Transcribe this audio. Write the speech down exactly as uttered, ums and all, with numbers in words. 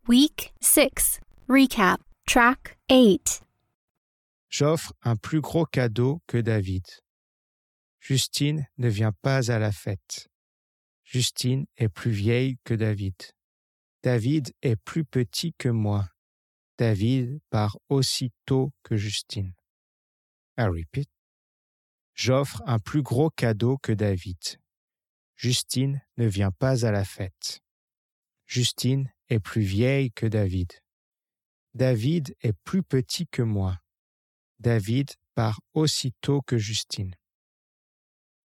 Week six. Recap. Track eight. J'offre un plus gros cadeau que David. Justine ne vient pas à la fête. Justine est plus vieille que David. David est plus petit que moi. David part aussi tôt que Justine. I repeat. J'offre un plus gros cadeau que David. Justine ne vient pas à la fête. Justine est plus vieille que David. David est plus petit que moi. David part aussi tôt que Justine.